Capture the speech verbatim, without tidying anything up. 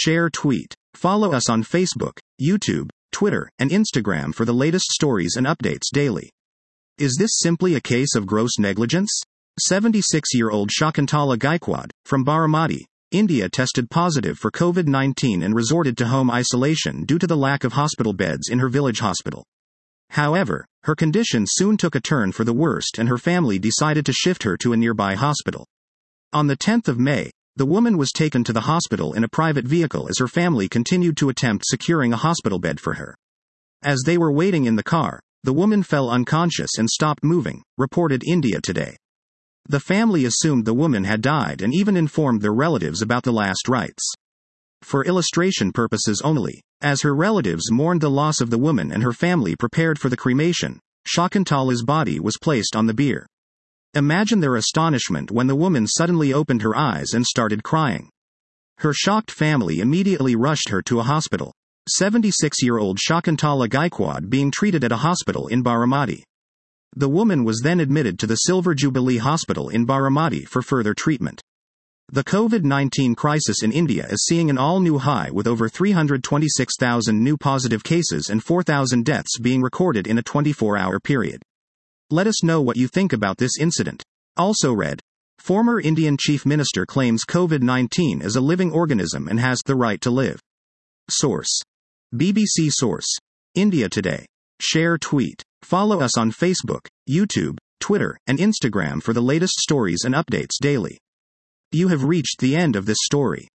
share, tweet. Follow us on Facebook, YouTube, Twitter, and Instagram for the latest stories and updates daily. Is this simply a case of gross negligence? seventy-six-year-old Shakuntala Gaikwad, from Baramati, India, tested positive for COVID nineteen and resorted to home isolation due to the lack of hospital beds in her village hospital. However, her condition soon took a turn for the worst and her family decided to shift her to a nearby hospital. On the tenth of May, the woman was taken to the hospital in a private vehicle as her family continued to attempt securing a hospital bed for her. As they were waiting in the car, the woman fell unconscious and stopped moving, reported India Today. The family assumed the woman had died and even informed their relatives about the last rites. For illustration purposes only, as her relatives mourned the loss of the woman and her family prepared for the cremation, Shakuntala's body was placed on the bier. Imagine their astonishment when the woman suddenly opened her eyes and started crying. Her shocked family immediately rushed her to a hospital. seventy-six-year-old Shakuntala Gaikwad being treated at a hospital in Baramati. The woman was then admitted to the Silver Jubilee Hospital in Baramati for further treatment. The COVID nineteen crisis in India is seeing an all-new high with over three hundred twenty-six thousand new positive cases and four thousand deaths being recorded in a twenty-four hour period. Let us know what you think about this incident. Also read, former Indian Chief Minister claims COVID nineteen is a living organism and has the right to live. Source: B B C Source. India Today. Share, tweet. Follow us on Facebook, YouTube, Twitter, and Instagram for the latest stories and updates daily. You have reached the end of this story.